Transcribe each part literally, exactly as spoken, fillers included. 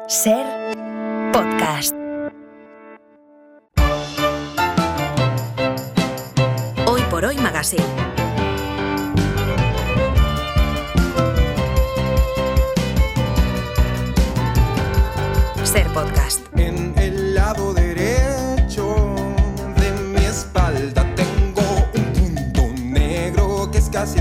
Ser podcast. Hoy por hoy Magazine. Ser podcast. En el lado derecho de mi espalda tengo un punto negro que es casi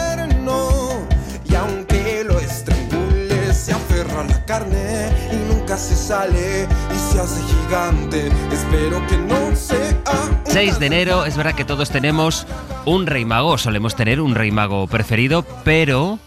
eterno, y aunque lo estrangule se aferra a la carne y nunca se sale y se hace gigante. Espero que no sea seis de enero, es verdad que todos tenemos un rey mago, solemos tener un rey mago preferido, pero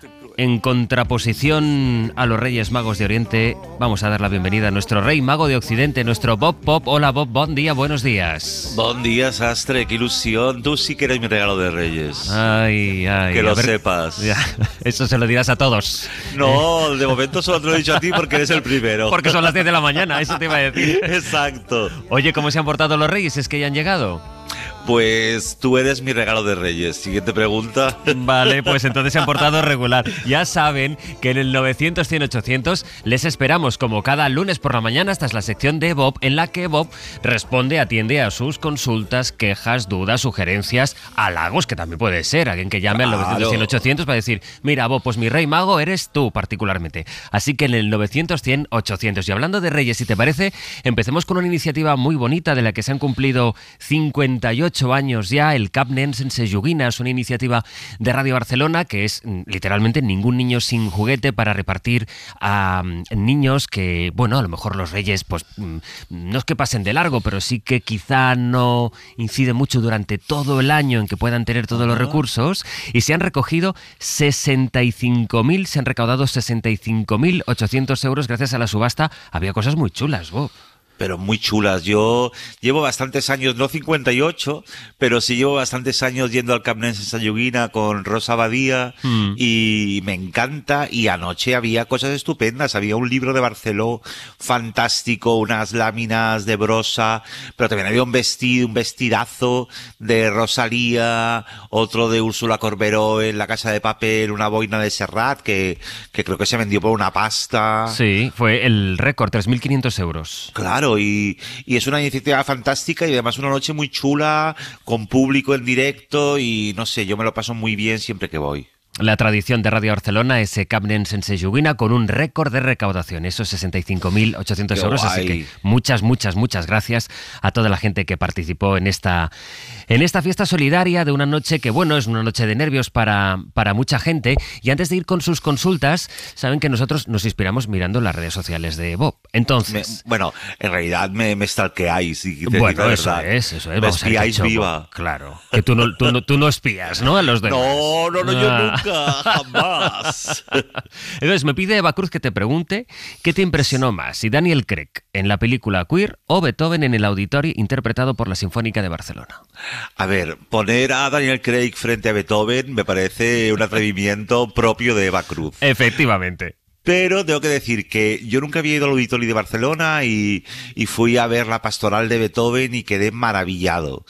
en contraposición a los Reyes Magos de Oriente, vamos a dar la bienvenida a nuestro Rey Mago de Occidente, nuestro Bob Pop. Hola Bob, buen día, buenos días. Buen día, Sastre, qué ilusión. Tú sí que eres mi regalo de Reyes. Ay, ay. Que lo ver, sepas. Ya, eso se lo dirás a todos. No, de momento solo te lo he dicho a ti porque eres el primero. Porque son las diez de la mañana, eso te iba a decir. Exacto. Oye, ¿cómo se han portado los Reyes? ¿Es que ya han llegado? Pues tú eres mi regalo de Reyes. Siguiente pregunta. Vale, pues entonces se han portado regular. Ya saben que en el novecientos, cien, ochocientos les esperamos como cada lunes por la mañana. Esta es la sección de Bob en la que Bob responde, atiende a sus consultas, quejas, dudas, sugerencias, halagos, que también puede ser. Alguien que llame Claro. al novecientos, cien, ochocientos para decir, mira Bob, pues mi rey mago eres tú particularmente. Así que en el novecientos, cien, ochocientos. Y hablando de Reyes, si te parece, empecemos con una iniciativa muy bonita de la que se han cumplido cincuenta y ocho años ya, el Cap Nen Sense Joguina. Es una iniciativa de Radio Barcelona que es literalmente ningún niño sin juguete, para repartir a niños que, bueno, a lo mejor los Reyes, pues no es que pasen de largo, pero sí que quizá no incide mucho durante todo el año en que puedan tener todos los recursos, y se han recogido sesenta y cinco mil, se han recaudado sesenta y cinco mil ochocientos euros gracias a la subasta. Había cosas muy chulas, Bob. Pero muy chulas. Yo llevo bastantes años, no cincuenta y ocho, pero sí llevo bastantes años yendo al Cap Nen Sense Joguina con Rosa Badía mm. y me encanta. Y anoche había cosas estupendas. Había un libro de Barceló fantástico, unas láminas de brosa, pero también había un vestido, un vestidazo de Rosalía, otro de Úrsula Corberó en La Casa de Papel, una boina de Serrat que, que creo que se vendió por una pasta. Sí, fue el récord, tres mil quinientos euros. Claro. Y, y es una iniciativa fantástica y además una noche muy chula, con público en directo, y no sé, yo me lo paso muy bien siempre que voy. La tradición de Radio Barcelona es Cap Nen Sense Joguina con un récord de recaudación, esos sesenta y cinco mil ochocientos euros, guay. Así que muchas, muchas, muchas gracias a toda la gente que participó en esta, en esta fiesta solidaria de una noche que, bueno, es una noche de nervios para, para mucha gente. Y antes de ir con sus consultas, saben que nosotros nos inspiramos mirando las redes sociales de Bob. Entonces... Me, bueno, en realidad me, me stalkeáis. Y te bueno, digo eso verdad. es, eso es. Me Vamos espiáis a viva. Claro, que tú no, tú, no, tú no espías, ¿no? A los demás. No, no, no, yo Ah. nunca. Jamás. Entonces me pide Eva Cruz que te pregunte ¿qué te impresionó más? Si Daniel Craig en la película Queer o Beethoven en el Auditori interpretado por la Sinfónica de Barcelona. A ver, poner a Daniel Craig frente a Beethoven me parece un atrevimiento propio de Eva Cruz. Efectivamente. Pero tengo que decir que yo nunca había ido al Auditori de Barcelona y, y fui a ver la pastoral de Beethoven y quedé maravillado.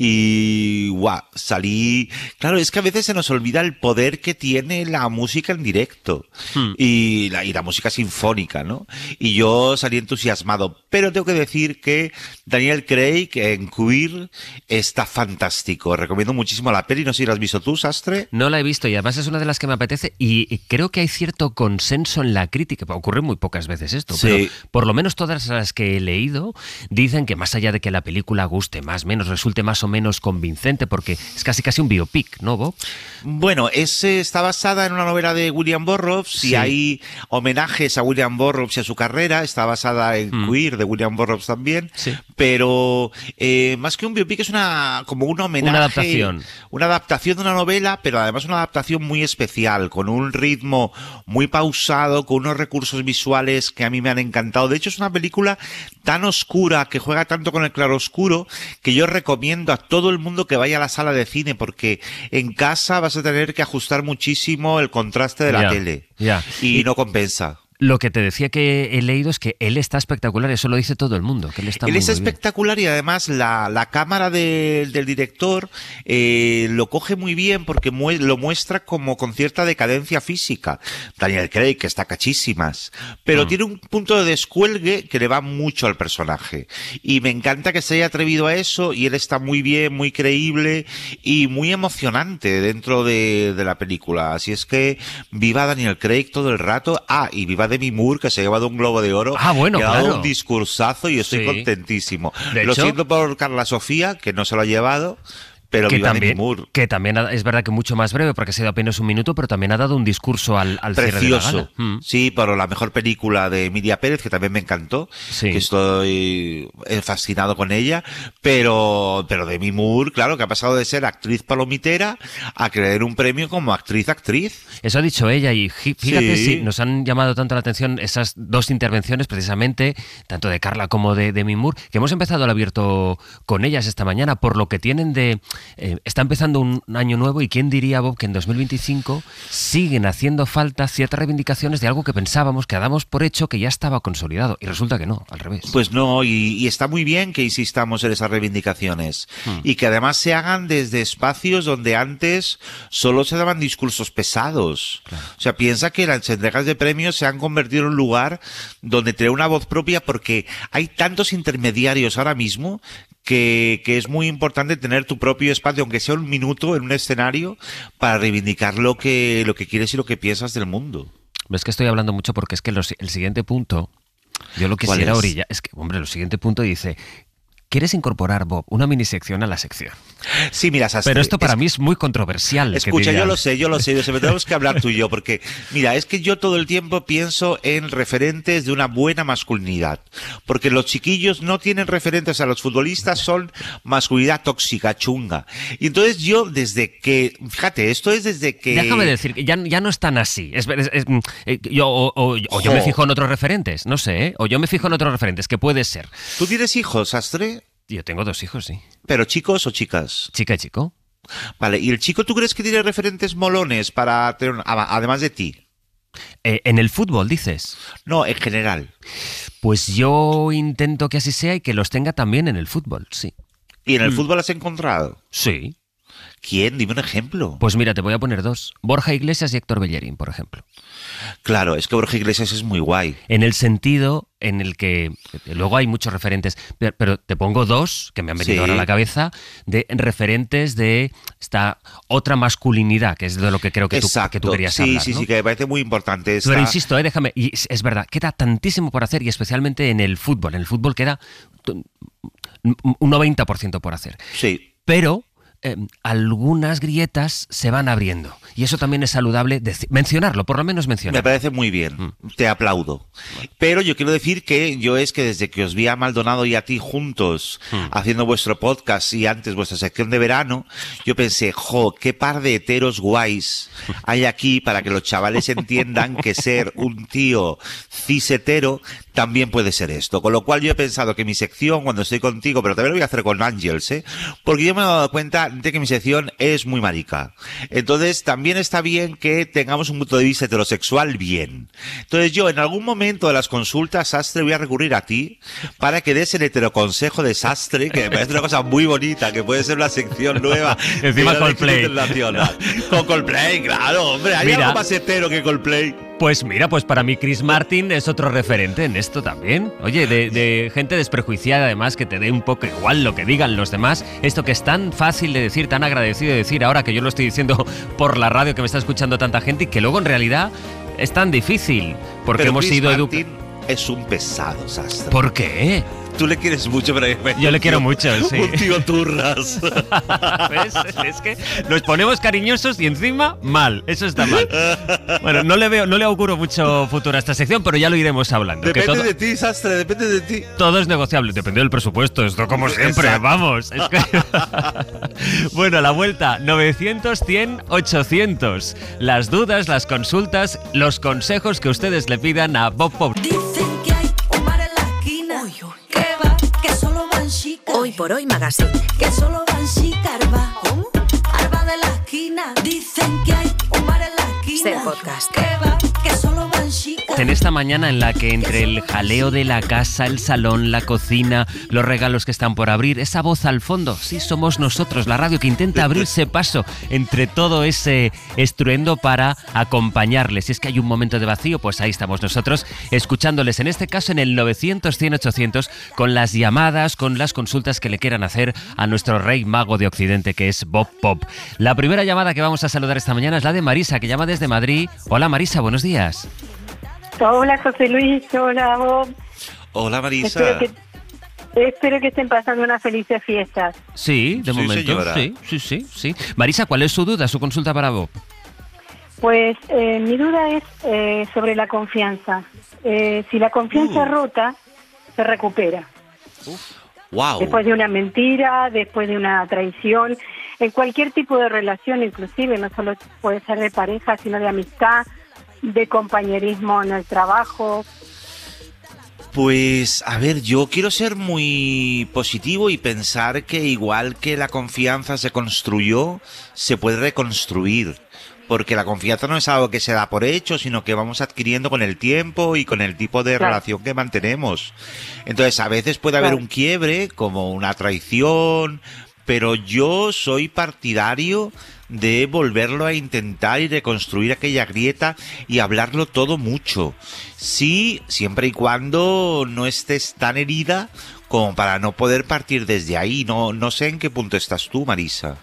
Y guau, salí... Claro, es que a veces se nos olvida el poder que tiene la música en directo. Hmm. Y, la, y la música sinfónica, ¿no? Y yo salí entusiasmado. Pero tengo que decir que Daniel Craig en Queer está fantástico. Recomiendo muchísimo la peli. No sé si la has visto tú, Sastre. No la he visto y además es una de las que me apetece, y creo que hay cierto consenso en la crítica. Ocurre muy pocas veces esto, sí. Pero por lo menos todas las que he leído dicen que más allá de que la película guste más o menos, resulte más o menos convincente, porque es casi casi un biopic, ¿no, Bob? Bueno, es, está basada en una novela de William Burroughs, sí. Y hay homenajes a William Burroughs y a su carrera. Está basada en mm. Queer de William Burroughs también, sí. Pero eh, más que un biopic es una como un homenaje, una adaptación, una adaptación de una novela, pero además una adaptación muy especial, con un ritmo muy pausado, con unos recursos visuales que a mí me han encantado. De hecho, es una película tan oscura, que juega tanto con el claroscuro, que yo recomiendo a todo el mundo que vaya a la sala de cine, porque en casa vas a tener que ajustar muchísimo el contraste de la yeah, tele yeah. y, y no compensa. Lo que te decía que he leído es que él está espectacular, eso lo dice todo el mundo, que él está Él muy, es muy espectacular bien. Y además la, la cámara de, del director eh, lo coge muy bien porque mu lo muestra como con cierta decadencia física. Daniel Craig, que está cachísimas, pero mm. tiene un punto de descuelgue que le va mucho al personaje. Y me encanta que se haya atrevido a eso y él está muy bien, muy creíble y muy emocionante dentro de, de la película. Así es que viva Daniel Craig todo el rato. Ah, y viva Demi Moore, que se ha llevado un Globo de Oro. Ah, bueno, que ha claro. dado un discursazo y estoy Sí. contentísimo. De Lo hecho, siento por Carla Sofía, que no se lo ha llevado. Pero que viva también, Demi Moore. que también ha, es verdad que mucho más breve porque ha sido apenas un minuto, pero también ha dado un discurso al, al cierre de la Precioso. gala. Mm. Sí, por la mejor película de Emilia Pérez, que también me encantó. Sí. Que estoy fascinado con ella. Pero, pero Demi Moore, claro, que ha pasado de ser actriz palomitera a creer un premio como actriz-actriz. Eso ha dicho ella y fíjate Sí. si nos han llamado tanto la atención esas dos intervenciones precisamente, tanto de Carla como de Demi Moore, que hemos empezado el abierto con ellas esta mañana, por lo que tienen de... Eh, está empezando un año nuevo y quién diría, Bob, que en dos mil veinticinco siguen haciendo falta ciertas reivindicaciones de algo que pensábamos, que damos por hecho que ya estaba consolidado y resulta que no, al revés. Pues no, y, y está muy bien que insistamos en esas reivindicaciones hmm. y que además se hagan desde espacios donde antes solo se daban discursos pesados. Claro. O sea, piensa que las entregas de premios se han convertido en un lugar donde tener una voz propia porque hay tantos intermediarios ahora mismo Que, que es muy importante tener tu propio espacio, aunque sea un minuto en un escenario, para reivindicar lo que, lo que quieres y lo que piensas del mundo. Es que estoy hablando mucho porque es que los, el siguiente punto, yo lo quisiera es? orillar, es que, hombre, el siguiente punto dice... ¿Quieres incorporar, Bob, una minisección a la sección? Sí, mira, Sastre, pero esto para es, mí es muy controversial. Escucha, que yo lo sé, yo lo sé, yo sé, pero tenemos que hablar tú y yo, porque, mira, es que yo todo el tiempo pienso en referentes de una buena masculinidad, porque los chiquillos no tienen referentes a los futbolistas, son masculinidad tóxica, chunga. Y entonces yo, desde que, fíjate, esto es desde que... Déjame decir, que ya, ya no es tan así. Es, es, es, yo, o, o, o yo me fijo en otros referentes, no sé, ¿eh? O yo me fijo en otros referentes, que puede ser. ¿Tú tienes hijos, Sastre? Yo tengo dos hijos, sí. ¿Pero chicos o chicas? Chica y chico. Vale, ¿y el chico tú crees que tiene referentes molones para tener, además de ti? Eh, ¿En el fútbol, dices? No, en general. Pues yo intento que así sea y que los tenga también en el fútbol, sí. ¿Y en el mm. fútbol has encontrado? Sí. ¿Quién? Dime un ejemplo. Pues mira, te voy a poner dos. Borja Iglesias y Héctor Bellerín, por ejemplo. Claro, es que Borja Iglesias es muy guay. En el sentido en el que luego hay muchos referentes, pero te pongo dos que me han venido sí. ahora a la cabeza, de referentes de esta otra masculinidad, que es de lo que creo que, tú, que tú querías sí, hablar. Sí, ¿no? sí, que me parece muy importante. Esta... Pero insisto, eh, déjame, y es, es verdad, queda tantísimo por hacer y especialmente en el fútbol. En el fútbol queda un noventa por ciento por hacer. Sí. Pero... Eh, algunas grietas se van abriendo y eso también es saludable mencionarlo, por lo menos mencionarlo. Me parece muy bien, mm. te aplaudo. Pero yo quiero decir que yo es que desde que os vi a Maldonado y a ti juntos mm. haciendo vuestro podcast y antes vuestra sección de verano, yo pensé, jo, qué par de heteros guays hay aquí para que los chavales entiendan que ser un tío cis hetero también puede ser esto. Con lo cual yo he pensado que mi sección, cuando estoy contigo, pero también lo voy a hacer con Ángels, ¿eh? Porque yo me he dado cuenta de que mi sección es muy marica. Entonces también está bien que tengamos un punto de vista heterosexual bien. Entonces yo en algún momento de las consultas, Sastre, voy a recurrir a ti para que des el heteroconsejo de Sastre, que me parece una cosa muy bonita, que puede ser una sección nueva. Encima Coldplay. Con Coldplay, claro, hombre, hay Mira, algo más hetero que Coldplay. Pues mira, pues para mí Chris Martin es otro referente en esto también. Oye, de, de gente desprejuiciada además, que te dé un poco igual lo que digan los demás. Esto que es tan fácil de decir, tan agradecido de decir ahora que yo lo estoy diciendo por la radio, que me está escuchando tanta gente, y que luego en realidad es tan difícil. Porque Pero hemos Chris sido educados. Es un pesado, Sastre. ¿Por qué? Tú le quieres mucho, pero yo le quiero mucho, sí. Un tío turras. ¿Ves? Es que nos ponemos cariñosos y encima mal. Eso está mal. Bueno, no le veo, no le auguro mucho futuro a esta sección, pero ya lo iremos hablando. Depende que todo, de ti, Sastre, depende de ti. Todo es negociable, depende del presupuesto. Esto como siempre, exacto. Vamos. Es que... Bueno, a la vuelta, novecientos, cien, ochocientos. Las dudas, las consultas, los consejos que ustedes le pidan a Bob Pop. Dicen que hay un mar en la esquina. Uy, uy. Que va, que solo van chicas. Hoy por hoy Magazine. Que solo van chicas, arba. ¿Cómo? Arba de la esquina. Dicen que hay un mar en la esquina. Ser podcast. Que va, que solo van chicas. En esta mañana en la que entre el jaleo de la casa, el salón, la cocina, los regalos que están por abrir, esa voz al fondo, sí, somos nosotros, la radio que intenta abrirse paso entre todo ese estruendo para acompañarles. Si es que hay un momento de vacío, pues ahí estamos nosotros, escuchándoles, en este caso en el novecientos, cien, ochocientos, con las llamadas, con las consultas que le quieran hacer a nuestro rey mago de Occidente, que es Bob Pop. La primera llamada que vamos a saludar esta mañana es la de Marisa, que llama desde Madrid. Hola Marisa, buenos días. Hola José Luis, hola Bob. Hola Marisa. Espero que, espero que estén pasando unas felices fiestas. Sí, de Sí, momento, señora. sí, sí, sí, sí. Marisa, ¿cuál es su duda, su consulta para Bob? Pues eh, mi duda es eh, sobre la confianza. Eh, si la confianza Uh. es rota, se recupera. Wow. Después de una mentira, después de una traición, en cualquier tipo de relación, inclusive, no solo puede ser de pareja, sino de amistad, de compañerismo en el trabajo. Pues, a ver, yo quiero ser muy positivo y pensar que igual que la confianza se construyó, se puede reconstruir. Porque la confianza no es algo que se da por hecho, sino que vamos adquiriendo con el tiempo y con el tipo de Claro. relación que mantenemos. Entonces, a veces puede haber Claro. un quiebre, como una traición, pero yo soy partidario de volverlo a intentar y reconstruir aquella grieta y hablarlo todo mucho. Sí, siempre y cuando no estés tan herida como para no poder partir desde ahí. No, no sé en qué punto estás tú, Marisa.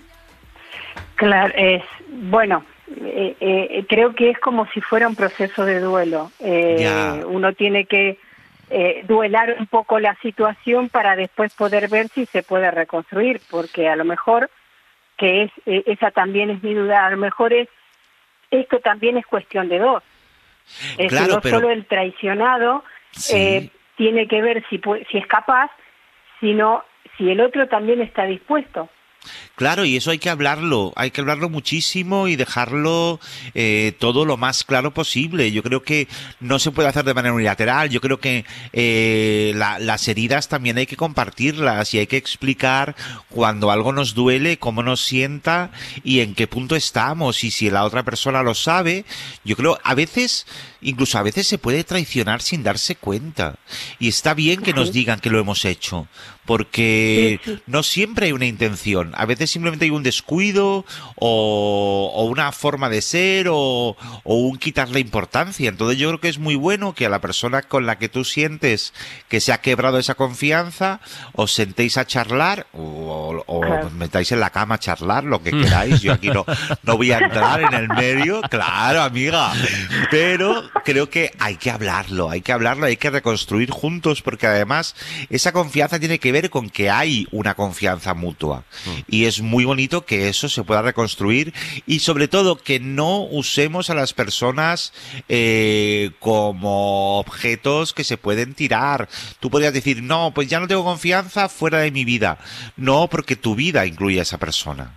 Claro, es bueno, eh, eh, creo que es como si fuera un proceso de duelo. Eh, Ya. Uno tiene que eh, duelar un poco la situación para después poder ver si se puede reconstruir, porque a lo mejor, que es eh, esa también es mi duda, a lo mejor es esto también es cuestión de dos. Es Claro, que no pero- solo el traicionado Sí. eh, tiene que ver si, pu- si es capaz, sino si el otro también está dispuesto. Claro, y eso hay que hablarlo, hay que hablarlo muchísimo y dejarlo eh, todo lo más claro posible. Yo creo que no se puede hacer de manera unilateral, yo creo que eh, la- las heridas también hay que compartirlas y hay que explicar cuando algo nos duele, cómo nos sienta y en qué punto estamos. Y si la otra persona lo sabe, yo creo, a veces, incluso a veces se puede traicionar sin darse cuenta. Y está bien que nos digan que lo hemos hecho, porque Sí, sí. no siempre hay una intención. A veces simplemente hay un descuido o, o una forma de ser o, o un quitarle importancia. Entonces yo creo que es muy bueno que a la persona con la que tú sientes que se ha quebrado esa confianza os sentéis a charlar o, o Claro. os metáis en la cama a charlar, lo que queráis. Yo aquí no, no voy a entrar en el medio. Claro, amiga. Pero creo que hay que hablarlo, hay que hablarlo, hay que reconstruir juntos porque además esa confianza tiene que ver con que hay una confianza mutua. Y es muy bonito que eso se pueda reconstruir y sobre todo que no usemos a las personas eh, como objetos que se pueden tirar. Tú podrías decir, no, pues ya no tengo confianza, fuera de mi vida. No, porque tu vida incluye a esa persona.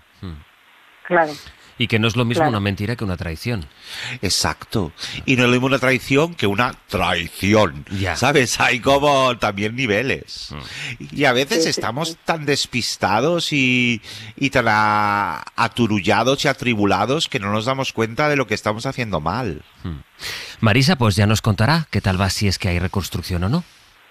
Claro. Y que no es lo mismo Claro. una mentira que una traición. Exacto. Y no es lo mismo una traición que una traición. Ya. ¿Sabes? Hay como también niveles. Y a veces Sí, sí, estamos sí. tan despistados y, y tan a- aturullados y atribulados que no nos damos cuenta de lo que estamos haciendo mal. Marisa, pues ya nos contará qué tal va, si es que hay reconstrucción o no.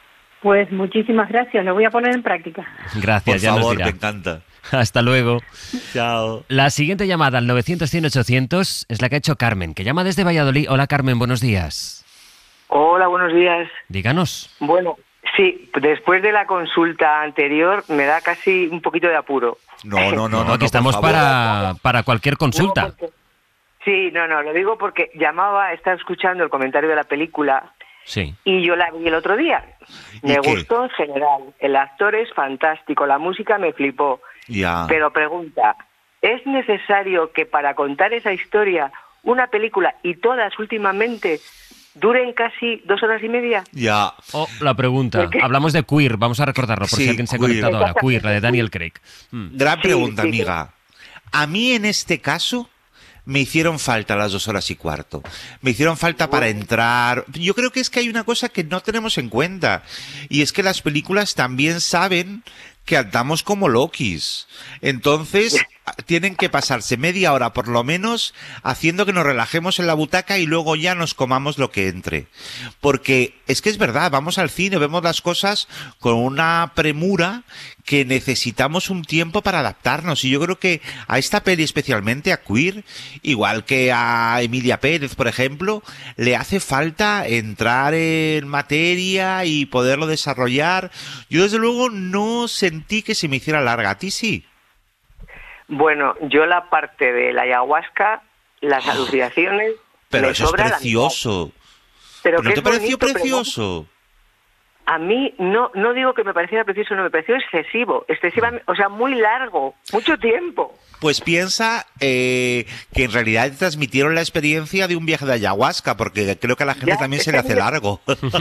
Pues muchísimas gracias, lo voy a poner en práctica. Gracias, Por ya nos favor, dirá. me encanta. Hasta luego. Chao. La siguiente llamada al novecientos, cien, ochocientos es la que ha hecho Carmen, que llama desde Valladolid. Hola Carmen, buenos días. Hola, buenos días. Díganos. Bueno, sí, después de la consulta anterior me da casi un poquito de apuro. No, no, no, no. aquí no, estamos por favor. para, para cualquier consulta. No, porque- Sí, no, no, lo digo porque llamaba, estaba escuchando el comentario de la película Sí. y yo la vi el otro día. ¿Y Me qué? gustó en general, el actor es fantástico, la música me flipó. Ya. Pero pregunta, ¿es necesario que para contar esa historia una película y todas últimamente duren casi dos horas y media? Ya. Oh, la pregunta. ¿Por qué? Hablamos de Queer, vamos a recordarlo por Sí, si alguien se ha Queer. conectado ahora. Queer, la de Daniel Craig. Mm. Gran Sí, pregunta, sí, amiga. A mí en este caso me hicieron falta las dos horas y cuarto. Me hicieron falta para entrar. Yo creo que es que hay una cosa que no tenemos en cuenta. Y es que las películas también saben que andamos como Lokis. Entonces, tienen que pasarse media hora por lo menos haciendo que nos relajemos en la butaca y luego ya nos comamos lo que entre. Porque es que es verdad, vamos al cine, vemos las cosas con una premura que necesitamos un tiempo para adaptarnos. Y yo creo que a esta peli, especialmente a Queer, igual que a Emilia Pérez, por ejemplo, le hace falta entrar en materia y poderlo desarrollar. Yo, desde luego, no sentí que se me hiciera larga. ¿A ti sí? Bueno, yo la parte de la ayahuasca, las alucinaciones... Pero me eso es sobra la precioso. mitad. Pero ¿No que te es pareció bonito, pero precioso? A mí no no digo que me pareciera precioso, no, me pareció excesivo, excesivamente, o sea, muy largo, mucho tiempo. Pues piensa eh, que en realidad te transmitieron la experiencia de un viaje de ayahuasca, porque creo que a la gente Ya, también es se le que hace me- largo.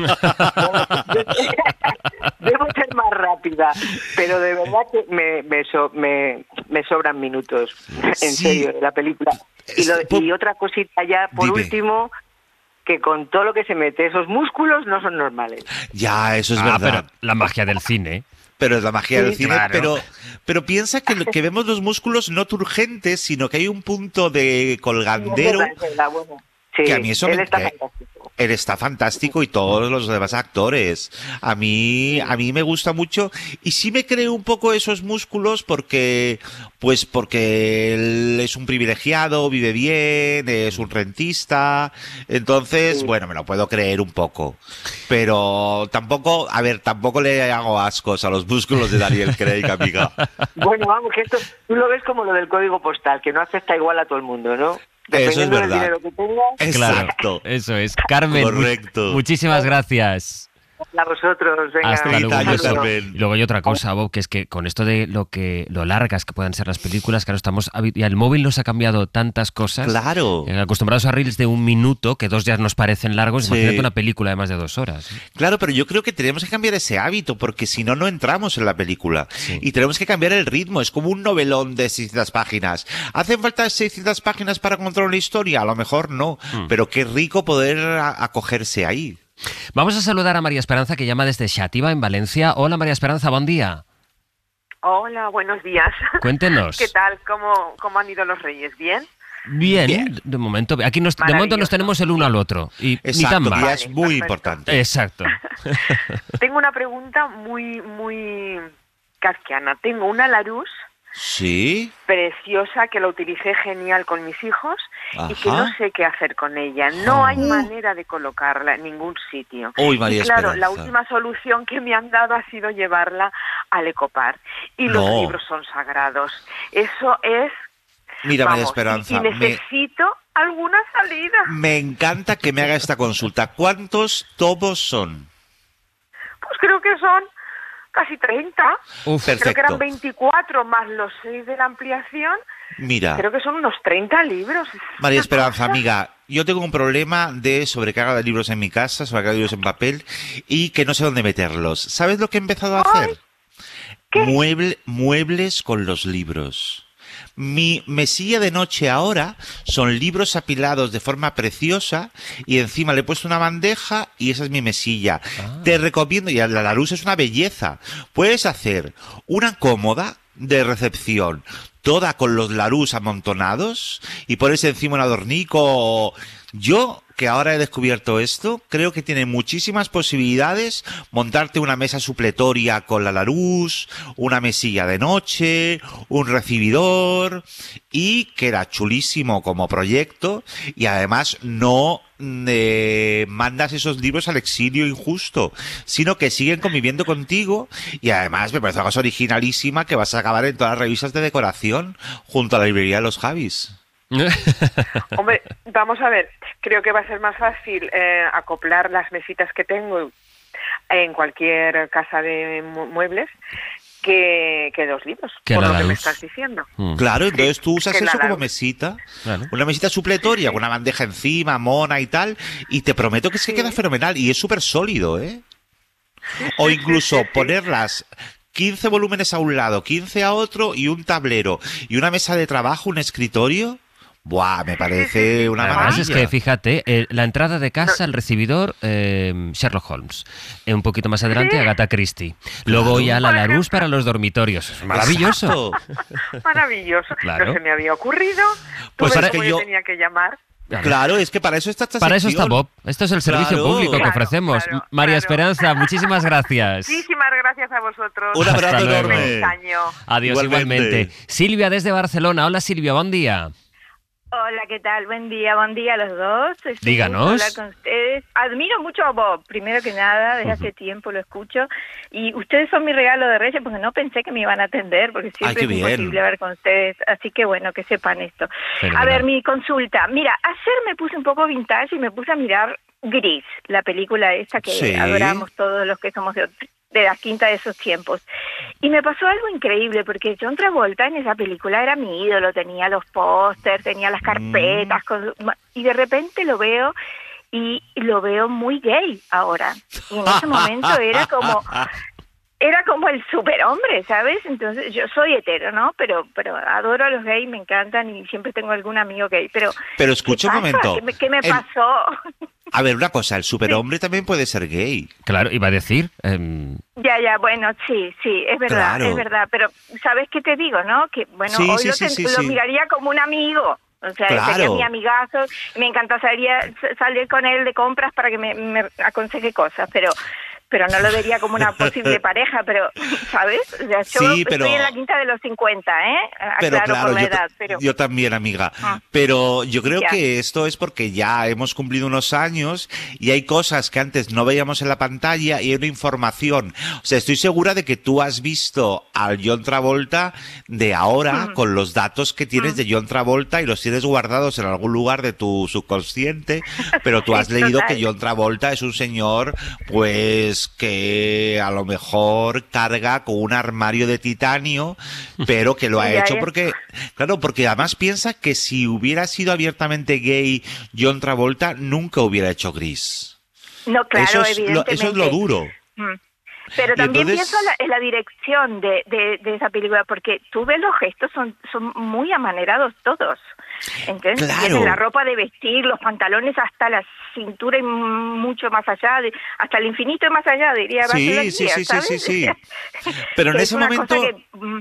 Debo ser más rápida, pero de verdad que me, me, so- me, me sobran minutos, en Sí. serio, de la película. Y, lo- Es- po- y otra cosita ya, por Dime. último, que con todo lo que se mete, esos músculos no son normales. Ya, eso es Ah, verdad. pero la magia del cine. Pero es la magia del Sí, cine, claro. pero, pero piensa que, lo- que vemos los músculos no turgentes, sino que hay un punto de colgandero. Es verdad, es verdad, bueno. Sí, Que a mí eso él me- está que- fantástico. Él está fantástico y todos los demás actores. A mí, a mí me gusta mucho y sí me creo un poco esos músculos porque, pues porque él es un privilegiado, vive bien, es un rentista. Entonces, Sí. bueno, me lo puedo creer un poco. Pero tampoco, a ver, tampoco le hago ascos a los músculos de Daniel Craig, amiga. Bueno, vamos, que esto tú lo ves como lo del código postal, que no afecta igual a todo el mundo, ¿no? Dependiendo del verdad. dinero que tengas. Claro, Exacto. eso es. Carmen, mu- Correcto. muchísimas gracias. A vosotros, venga. Hasta Feliz luego. año, un beso. Carmen. Y luego hay otra cosa, Bob, que es que con esto de lo que lo largas que puedan ser las películas, claro, estamos habi- y el móvil nos ha cambiado tantas cosas. Claro. Eh, acostumbrados a reels de un minuto, que dos ya nos parecen largos, Sí. imagínate una película de más de dos horas. Claro, pero yo creo que tenemos que cambiar ese hábito, porque si no, no entramos en la película. Y tenemos que cambiar el ritmo. Es como un novelón de seiscientas páginas. ¿Hacen falta seiscientas páginas para contar una historia? A lo mejor no. Pero qué rico poder a- acogerse ahí. Vamos a saludar a María Esperanza, que llama desde Xàtiva, en Valencia. Hola, María Esperanza, buen día. Hola, buenos días. Cuéntenos. ¿Qué tal? ¿Cómo, cómo han ido los Reyes? ¿Bien? Bien, Bien. de momento, aquí nos, de momento nos Maravilloso. tenemos el uno al otro. Y ni tan Exacto, que mal. ya Vale, es muy perfecto. importante. Exacto. Tengo una pregunta muy, muy kafkiana. Tengo una Larousse Sí. preciosa que la utilicé genial con mis hijos y que Ajá. no sé qué hacer con ella. No hay Uh. manera de colocarla en ningún sitio. Uy, María y claro, la Esperanza. última solución que me han dado ha sido llevarla al Ecopar. Y No. los libros son sagrados. Eso es... Mira, María vamos, Esperanza, y, y me, necesito alguna salida. me encanta que me haga esta consulta. ¿Cuántos tomos son? Pues creo que son casi treinta. Uf, Creo que Perfecto. eran veinticuatro más los seis de la ampliación. Mira, Creo que son unos treinta libros. Es María una Esperanza, cosa. amiga, yo tengo un problema de sobrecarga de libros en mi casa, sobrecarga de libros en papel y que no sé dónde meterlos. ¿Sabes lo que he empezado a hacer? ¿qué? Mueble, muebles con los libros. Mi mesilla de noche ahora son libros apilados de forma preciosa y encima le he puesto una bandeja y esa es mi mesilla. Te recomiendo, y la Larousse es una belleza, puedes hacer una cómoda de recepción toda con los Larousse amontonados y pones encima un adornico. o- Yo, que ahora he descubierto esto, creo que tiene muchísimas posibilidades montarte una mesa supletoria con la Larousse, una mesilla de noche, un recibidor y queda chulísimo como proyecto y además no eh, mandas esos libros al exilio injusto, sino que siguen conviviendo contigo y además me parece una cosa originalísima que vas a acabar en todas las revistas de decoración junto a la librería de los Javis. Hombre, vamos a ver. Creo que va a ser más fácil eh, acoplar las mesitas que tengo en cualquier casa de mu- muebles que, que dos libros, Que por la lo que me Larousse. estás diciendo. Mm, Claro, entonces tú usas que la eso como Larousse. mesita, claro. una mesita supletoria, con una bandeja encima, mona y tal, y te prometo que es que queda fenomenal y es súper sólido, ¿eh? O incluso ponerlas quince volúmenes a un lado, quince a otro y un tablero y una mesa de trabajo, un escritorio. Buah, me parece una Además maravilla. es que, fíjate, eh, la entrada de casa, el recibidor, eh, Sherlock Holmes. Eh, un poquito más adelante, Agatha Christie. Luego ya la Larousse para los dormitorios. Es maravilloso. Exacto. Maravilloso. Claro. No se me había ocurrido. Pues Pues para cómo que yo yo- tenía que llamar. Claro, es que para eso está esta Para eso está sección. Bob. Esto es el servicio Claro. público que Claro, ofrecemos. claro, María claro. Esperanza, muchísimas gracias. Muchísimas gracias a vosotros. Un abrazo Hasta luego. enorme. Feliz año. Adiós Igualmente. igualmente. Silvia desde Barcelona. Hola Silvia, buen día. Hola, ¿qué tal? Buen día, buen día a los dos. Es un Díganos. gusto hablar con ustedes. Admiro mucho a Bob, primero que nada, desde hace tiempo lo escucho. Y ustedes son mi regalo de Reyes porque no pensé que me iban a atender, porque siempre qué es bien. imposible hablar con ustedes. Así que bueno, que sepan esto. Fenomenal. A ver, mi consulta. Mira, ayer me puse un poco vintage y me puse a mirar Gris, la película esta que Sí. adoramos todos los que somos de, de la quinta de esos tiempos. Y me pasó algo increíble, porque John Travolta en esa película era mi ídolo, tenía los pósters, tenía las carpetas, con- y de repente lo veo y lo veo muy gay ahora. Y en ese momento era como... Era como el superhombre, ¿sabes? Entonces, yo soy hetero, ¿no? Pero pero adoro a los gays, me encantan y siempre tengo algún amigo gay. Pero, Pero escucha ¿qué un pasa? momento. ¿Qué me, qué me El- pasó? A ver, una cosa, el superhombre también puede ser gay. Claro, iba a decir. em, Ya, ya, bueno, sí, sí, es verdad, Claro. es verdad. Pero, ¿sabes qué te digo, no? Que, bueno, Sí, hoy sí, lo, sí, ten- sí, lo sí. miraría como un amigo. O sea, Claro. sería mi amigazo. Me encanta salir, salir con él de compras para que me, me aconseje cosas, pero... pero no lo vería como una posible pareja, pero, ¿sabes? O sea, yo Sí, pero- estoy en la quinta de los cincuenta, ¿eh? Pero Aclaro claro, por la yo, ta- edad, pero... yo también, amiga. Ah. Pero yo creo Ya. que esto es porque ya hemos cumplido unos años y hay cosas que antes no veíamos en la pantalla y hay una información. O sea, estoy segura de que tú has visto al John Travolta de ahora Mm. con los datos que tienes de John Travolta y los tienes guardados en algún lugar de tu subconsciente, pero tú has Sí, leído total. que John Travolta es un señor, pues, que a lo mejor carga con un armario de titanio, pero que lo ha Ya, hecho ya. porque, claro, porque además piensa que si hubiera sido abiertamente gay John Travolta, nunca hubiera hecho Gris. No, claro, eso, es lo, evidentemente. eso es lo duro. Mm. Pero Y también entonces- pienso en la, en la dirección de, de, de esa película, porque tú ves los gestos, son, son muy amanerados todos. Entonces, Claro. desde la ropa de vestir, los pantalones hasta la cintura y mucho más allá, de, hasta el infinito y más allá, diría Sí, Buzz sí, Lightyear, sí, sí, ¿sabes? sí, sí. Pero en Que ese es una momento- cosa que, mm,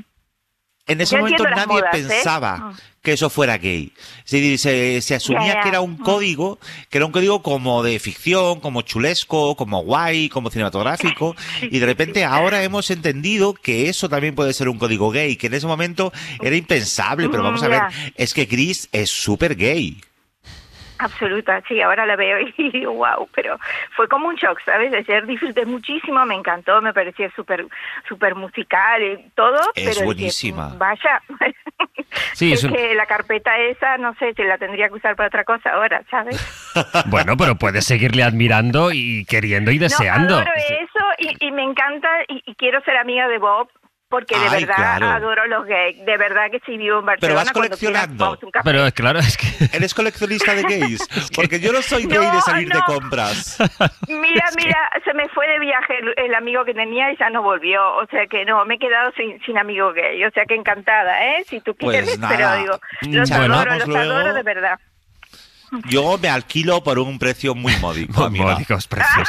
En ese Yo momento entiendo las nadie modas, ¿eh? pensaba Mm. que eso fuera gay. Es decir, se, se asumía Ya, ya. que era un Mm. código, que era un código como de ficción, como chulesco, como guay, como cinematográfico, y de repente ahora hemos entendido que eso también puede ser un código gay, que en ese momento era impensable, pero vamos a ver, Ya. es que Chris es súper gay. absoluta, sí, ahora la veo y digo, wow, pero fue como un shock, ¿sabes? Ayer disfruté muchísimo, me encantó, me parecía súper súper musical y todo, Es pero buenísima. dije, vaya, Sí, es es un- que la carpeta esa, no sé, se la tendría que usar para otra cosa ahora, ¿sabes? Bueno, pero puedes seguirle admirando y queriendo y deseando. No, adoro eso y, y me encanta y, y quiero ser amiga de Bob. Porque de Ay, verdad claro. adoro los gays, de verdad que si vivo en Barcelona. Pero vas cuando quieras, coleccionando. vamos a un café. Pero es claro, es que... ¿Eres coleccionista de gays? Porque yo no soy gay de No, salir de no. compras. Mira, mira, se me fue de viaje el, el amigo que tenía y ya no volvió, o sea que no, me he quedado sin, sin amigo gay, o sea que encantada, ¿eh? Si tú Pues quieres, nada. pero digo, los Bueno. adoro, los Luego- adoro de verdad. Yo me alquilo por un precio muy módico, amiga. Módicos precios.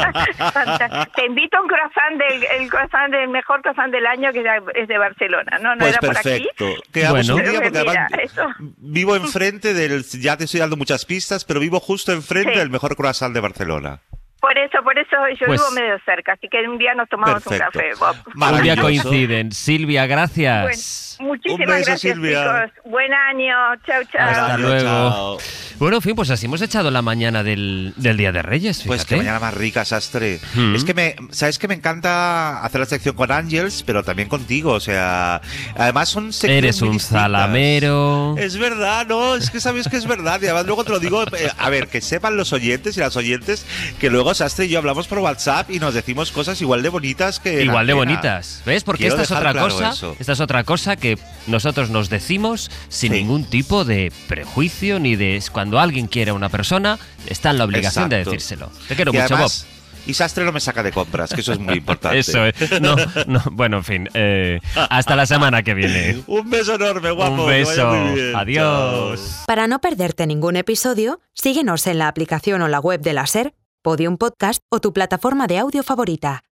Fanta- Te invito a un croissant, del, el croissant del mejor croissant del año que es de Barcelona, ¿no? No Pues era por aquí. perfecto. Quedamos Bueno. un día Pero porque mira, además eso. vivo enfrente del... Ya te estoy dando muchas pistas, pero vivo justo enfrente Sí. del mejor croissant de Barcelona. Por eso, por eso yo Pues- vivo medio cerca, así que un día nos tomamos Perfecto. un café, Bob. Un día Maravilloso. coinciden. Silvia, gracias. Bueno, muchísimas Un beso, gracias, Silvia. chicos. Buen año. Chao, chao. Hasta Adiós, luego. chao. Bueno, en fin, pues así hemos echado la mañana del, del Día de Reyes, fíjate. Pues que mañana más rica, Sastre. Mm. Es que me, sabes que me encanta hacer la sección con Ángels, pero también contigo. O sea, además son secciones Eres muy un distintas. zalamero. Es verdad, no, es que sabes que es verdad. Y además luego te lo digo, eh, a ver, que sepan los oyentes y las oyentes que luego Sastre y yo hablamos por WhatsApp y nos decimos cosas igual de bonitas que. en Igual de antena. bonitas. ¿Ves? Porque Quiero esta es dejar otra claro cosa. eso. Esta es otra cosa que nosotros nos decimos sin Sí. ningún tipo de prejuicio ni de cuando alguien quiere a una persona está en la obligación de Exacto. decírselo. Te quiero Y mucho, además, Bob. Y Sastre no me saca de compras, que eso es muy importante. Eso es. No, no, bueno, en fin. Eh, hasta la semana que viene. Un beso enorme, guapo. Un beso. Que vaya muy bien. Adiós. Chao. Para no perderte ningún episodio, síguenos en la aplicación o la web de la SER, Podium Podcast o tu plataforma de audio favorita.